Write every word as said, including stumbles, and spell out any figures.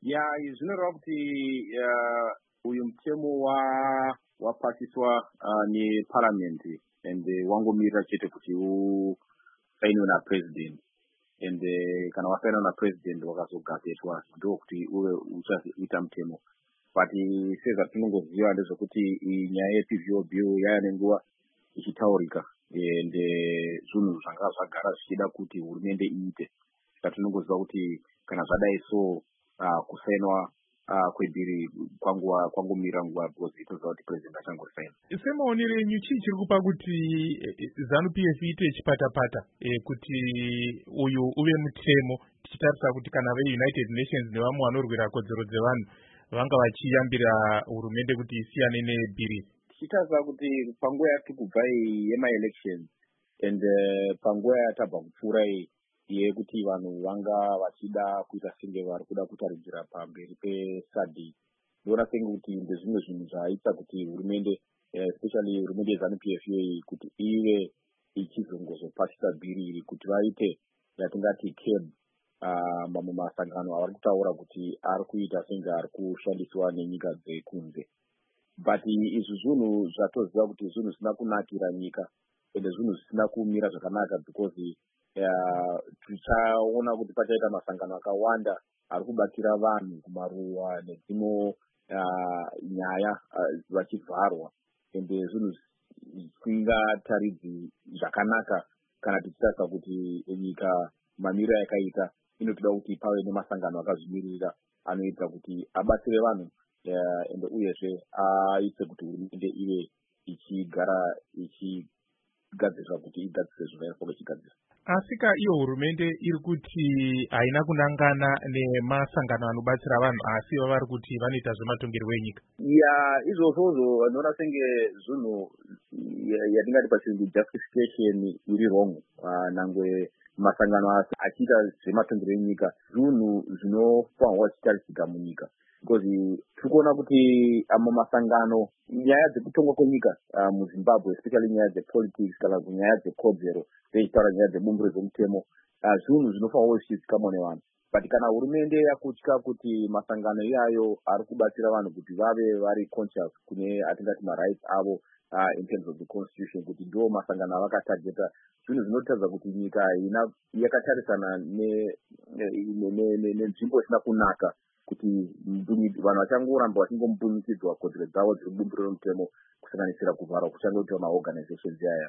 ya zvinoreva kuti uh, uyu mutemo wa wapasiswa uh, neparliament and wangomirira chete kuti usainiwe napresident and uh, kana wasainiwa napresident wakazogazetwa ndokuti uve uchazoita mutemo. But sezvatinongoziva ndezvekuti nyaya yeP V O bill yaya nenguva ichitaurika and zvinhu zvanga zvagara zvichida kuti hurumende iite. Saka tinongoziva kuti kana zvadai so uh, kusainwa uh, kwebhiri kwanguva kwangomira nguva because itoziva kuti president achangosaina. Semaonero enyu chii chiri kupa kuti ZANU P F iite chipatapata e, kuti uyu uve mutemo tichitarisa kuti kana veUnited Nations nevamwe vanorwira kodzero dzevanhu vanga vachiyambira hurumende kuti isiyane nebhiri? Tichitarisa kuti panguva yatiri kubva yemaelection and uh, panguva yatabva kupfuura yekuti vanhu vanga vachida kuita senge vari kuda kutaridzira pamberi pesadi, ndoona senge kuti ndezvimwe zvinhu zvaaita kuti hurumende especially hurumende yeZANU P F kuti ive ichizongozopasisa bhiri iri kuti vaite yatingati cab uh, mamwe masangano avari kutaura kuti ari kuita senge ari kushandiswa nenyika dzekunze. But izvi zvinhu zvatoziva kuti zvinhu zvisina kunakira nyika ende zvinhu zvisina kumira zvakanaka because tichaona kuti pachaita masangano akawanda ari kubatsira vanhu kumaruwa nedzimwe nyaya vachivharwa ende zvinhu zvisingataridzi zvakanaka kana tichitarisa kuti nyika mamiro yakaita inotoda kuti pave nemasangano akazvimirira anoita kuti abatsire vanhu ende uyezve aite kuti hurumende ive ichigara ichigadzirira kuti igadzire zvinofanira ichigadzira. Asika iyo hurumende iri kuti haina kunangana nemasangano anobatsira vanhu asi vari kuti vanoita zvematongerwo enyika. Ya izvozvozvo vanoona senge zvinhu yatingati pachirungu justification iri wrong. Nangwe masangano achiita zvematongerwo enyika zvinhu zvinofanirwa zvichitarisika munyika. Because tiri kuona kuti amwe masangano nyaya dzekutongwa kwenyika uh, muZimbabwe especially nyaya dzepolitics kana nyaya dzekodzero dzechitaura nyaya dzebumbiro dzemutemo uh, zvinhu zvinofanirwa zvichizikamwa nevanhu. But kana hurumende yakutya kuti masangano iyayo ari kubatsira vanhu kuti vave vari conscious kune atingati marights avo uh, in terms of the constitution kuti ndo masangano avakatargeta, zvinhu zvinotaridza kuti nyika ina yakatarisana nenzvimbo isina kunaka kuti vanhu vachangoramba vachingombunyukidzwa kodzero dzavo dziri kubumbiro remutemo kusanganisira kuvharwa kuchangoitwa maorganizations yaya.